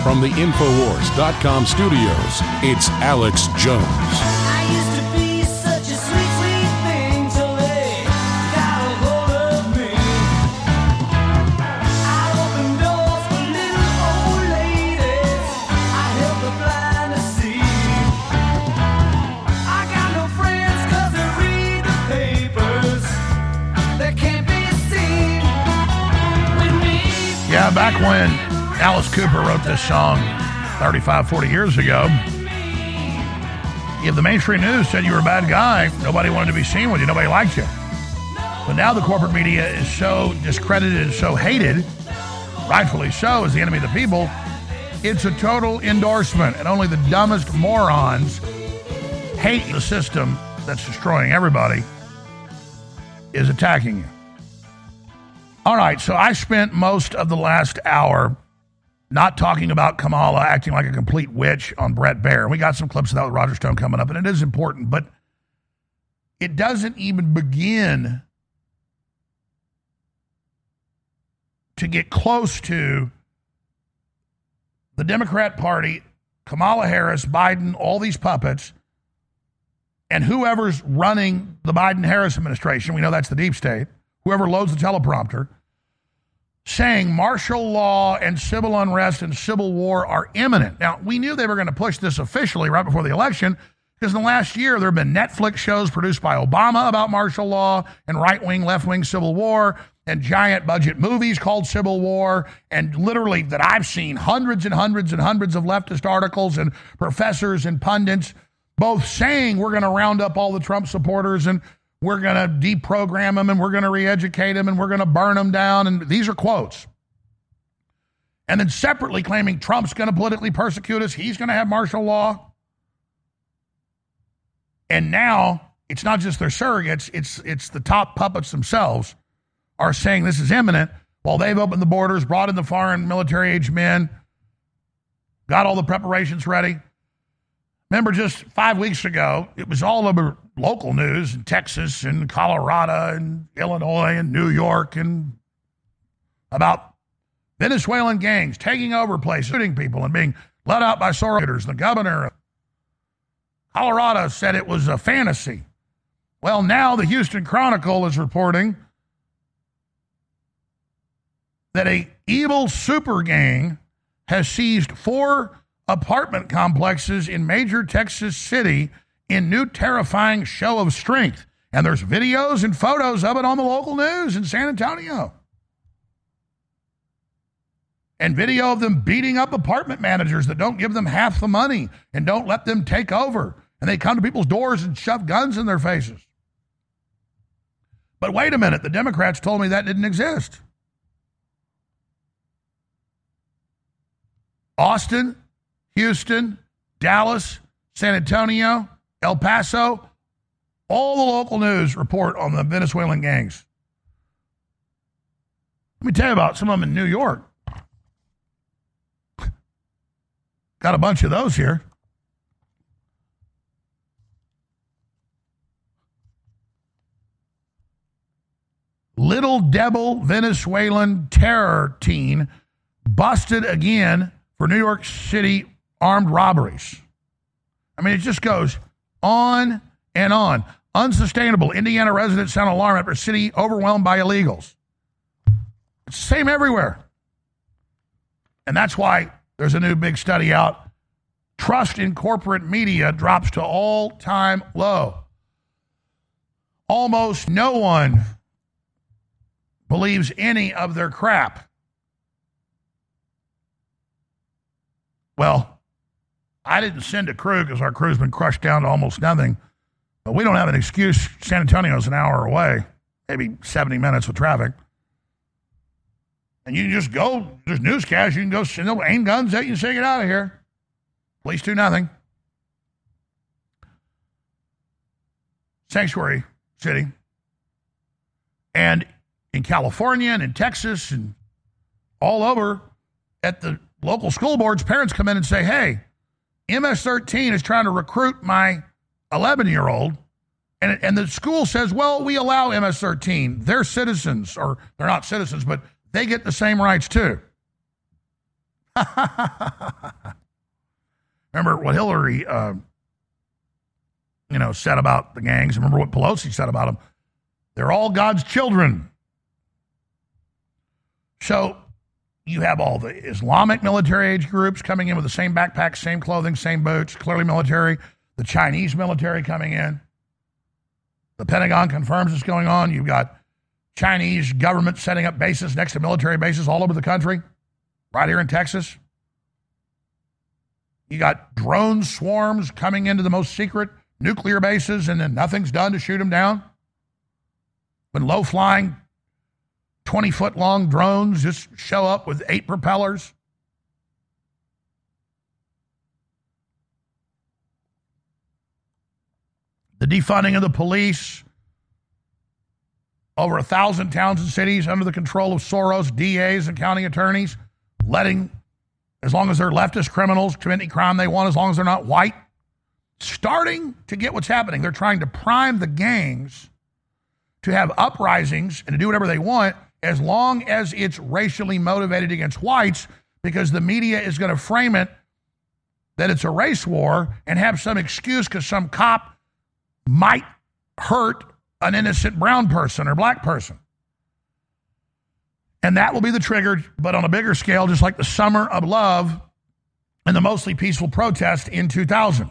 From the Infowars.com studios, it's Alex Jones. I used to be such a sweet, sweet thing till they got a hold of me. I opened doors for little old ladies. I helped the blind to see. I got no friends 'cause they read the papers. They can't be seen with me. Yeah, back when Alice Cooper wrote this song 35, 40 years ago, if the mainstream news said you were a bad guy, nobody wanted to be seen with you, nobody liked you. But now the corporate media is so discredited and so hated, rightfully so, as the enemy of the people, it's a total endorsement, and only the dumbest morons hate the system that's destroying everybody is attacking you. All right, so I spent most of the last hour not talking about Kamala acting like a complete witch on Bret Baier. We got some clips of that with Roger Stone coming up, and it is important, but it doesn't even begin to get close to the Democrat Party, Kamala Harris, Biden, all these puppets, and whoever's running the Biden-Harris administration, we know that's the deep state, whoever loads the teleprompter, saying martial law and civil unrest and civil war are imminent. Now, we knew they were going to push this officially right before the election because in the last year there have been Netflix shows produced by Obama about martial law and right-wing, left-wing civil war and giant budget movies called Civil War, and literally that I've seen hundreds and hundreds and hundreds of leftist articles and professors and pundits both saying we're going to round up all the Trump supporters and we're going to deprogram them and we're going to re-educate them and we're going to burn them down. And these are quotes. And then separately claiming Trump's going to politically persecute us. He's going to have martial law. And now it's not just their surrogates. It's the top puppets themselves are saying this is imminent while they've opened the borders, brought in the foreign military-age men, got all the preparations ready. Remember just 5 weeks ago, it was all over local news in Texas and Colorado and Illinois and New York and about Venezuelan gangs taking over places, shooting people and being let out by Soros. The governor of Colorado said it was a fantasy. Well, now the Houston Chronicle is reporting that a evil super gang has seized 4 apartment complexes in major Texas city in new terrifying show of strength. And there's videos and photos of it on the local news in San Antonio. And video of them beating up apartment managers that don't give them half the money and don't let them take over. And they come to people's doors and shove guns in their faces. But wait a minute, the Democrats told me that didn't exist. Austin, Houston, Dallas, San Antonio, El Paso, all the local news report on the Venezuelan gangs. Let me tell you about some of them in New York. Got a bunch of those here. Little Devil Venezuelan terror teen busted again for New York City armed robberies. I mean, it just goes on and on. Unsustainable. Indiana residents sound alarm after city overwhelmed by illegals. It's the same everywhere. And that's why there's a new big study out. Trust in corporate media drops to all-time low. Almost no one believes any of their crap. Well, I didn't send a crew because our crew's been crushed down to almost nothing. But we don't have an excuse. San Antonio's an hour away, maybe 70 minutes with traffic. And you can just go, there's newscasts, you can go send aim guns at you and say, get out of here. Police do nothing. Sanctuary city. And in California and in Texas and all over at the local school boards, parents come in and say, hey, MS-13 is trying to recruit my 11-year-old. And the school says, well, we allow MS-13. They're citizens, or they're not citizens, but they get the same rights too. Remember what Hillary, said about the gangs. Remember what Pelosi said about them. They're all God's children. So you have all the Islamic military age groups coming in with the same backpacks, same clothing, same boots, clearly military. The Chinese military coming in. The Pentagon confirms it's going on. You've got Chinese government setting up bases next to military bases all over the country, right here in Texas. You got drone swarms coming into the most secret nuclear bases, and then nothing's done to shoot them down. When low-flying, 20-foot-long drones just show up with 8 propellers. The defunding of the police. Over 1,000 towns and cities under the control of Soros, DAs, and county attorneys, letting, as long as they're leftist criminals, commit any crime they want, as long as they're not white. Starting to get what's happening. They're trying to prime the gangs to have uprisings and to do whatever they want as long as it's racially motivated against whites, because the media is going to frame it that it's a race war and have some excuse because some cop might hurt an innocent brown person or black person. And that will be the trigger, but on a bigger scale, just like the Summer of Love and the mostly peaceful protest in 2000.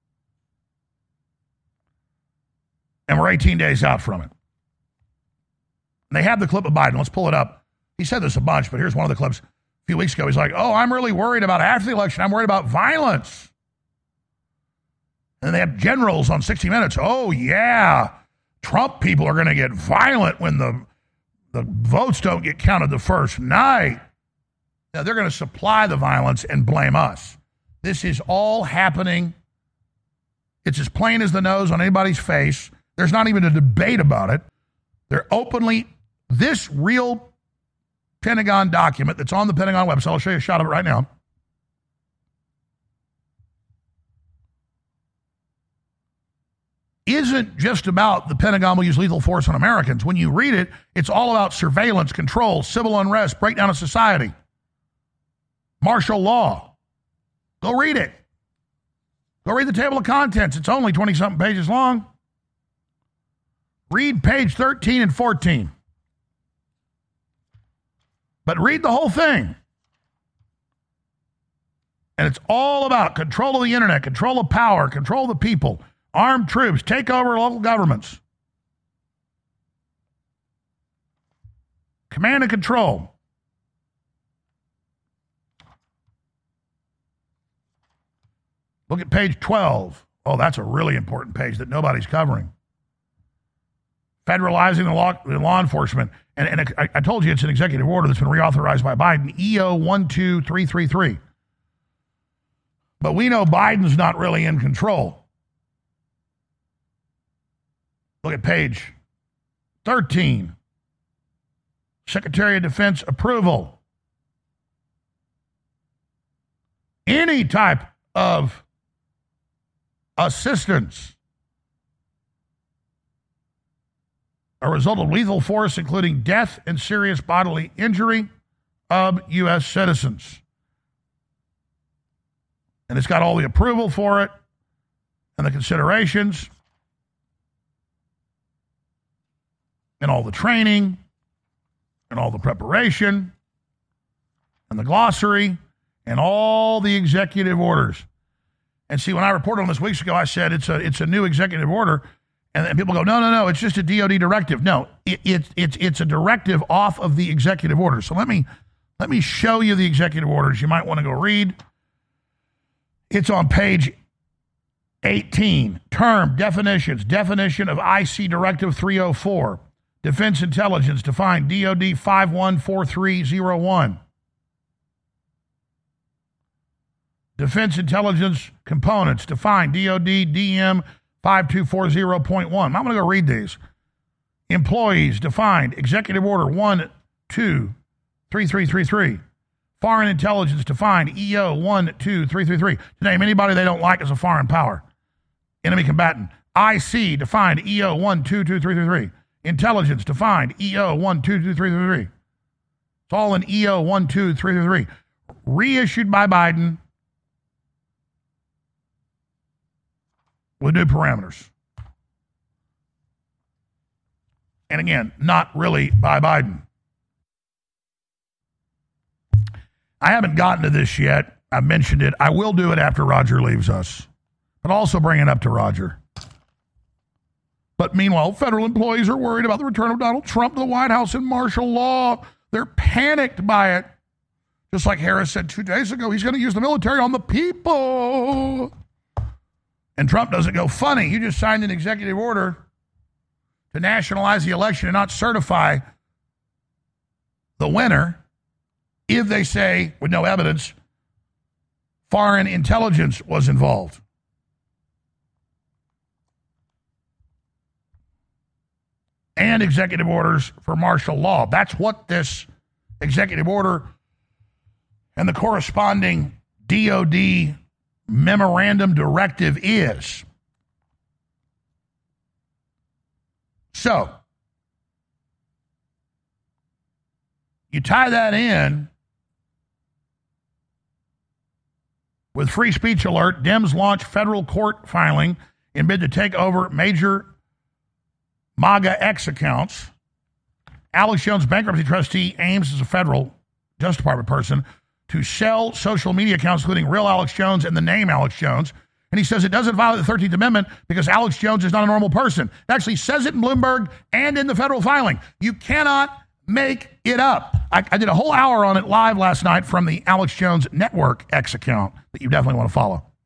And we're 18 days out from it. And they have the clip of Biden. Let's pull it up. He said this a bunch, but here's one of the clips. A few weeks ago, he's like, I'm really worried about after the election. I'm worried about violence. And they have generals on 60 Minutes. Oh, yeah. Trump people are going to get violent when the votes don't get counted the first night. Now, they're going to supply the violence and blame us. This is all happening. It's as plain as the nose on anybody's face. There's not even a debate about it. They're openly, this real Pentagon document that's on the Pentagon website, I'll show you a shot of it right now, isn't just about the Pentagon will use lethal force on Americans. When you read it, it's all about surveillance, control, civil unrest, breakdown of society, martial law. Go read it. Go read the table of contents. It's only 20-something pages long. Read page 13 and 14. But read the whole thing. And it's all about control of the internet, control of power, control of the people, armed troops, take over local governments. Command and control. Look at page 12. Oh, that's a really important page that nobody's covering. Federalizing the law enforcement. And I told you it's an executive order that's been reauthorized by Biden, EO 12333. But we know Biden's not really in control. Look at page 13. Secretary of Defense approval. Any type of assistance, a result of lethal force, including death and serious bodily injury of U.S. citizens. And it's got all the approval for it and the considerations and all the training and all the preparation and the glossary and all the executive orders. And see, when I reported on this weeks ago, I said it's a new executive order. And people go, no, it's just a DOD directive. No, it's a directive off of the executive order. So let me show you the executive orders you might want to go read. It's on page 18. Term, definitions. Definition of IC Directive 304. Defense Intelligence, defined DOD 514301. Defense Intelligence Components, defined DOD DM 5240.1. I'm going to go read these. Employees, defined, Executive Order 123333. Foreign Intelligence, defined, EO 12333. To name anybody they don't like as a foreign power. Enemy combatant. IC, defined, EO 12233. Intelligence, defined, EO 12233. It's all in EO 12333. reissued by Biden with new parameters. And again, not really by Biden. I haven't gotten to this yet. I mentioned it. I will do it after Roger leaves us. But also bring it up to Roger. But meanwhile, federal employees are worried about the return of Donald Trump to the White House and martial law. They're panicked by it. Just like Harris said 2 days ago, he's going to use the military on the people. And Trump doesn't go, funny, you just signed an executive order to nationalize the election and not certify the winner if they say, with no evidence, foreign intelligence was involved. And executive orders for martial law. That's what this executive order and the corresponding DOD memorandum directive is. So, you tie that in with free speech alert, Dems launch federal court filing in bid to take over major MAGA X accounts. Alex Jones, bankruptcy trustee, aims as a federal Justice Department person to sell social media accounts, including real Alex Jones and the name Alex Jones. And he says it doesn't violate the 13th Amendment because Alex Jones is not a normal person. It actually says it in Bloomberg and in the federal filing. You cannot make it up. I did a whole hour on it live last night from the Alex Jones Network X account that you definitely want to follow.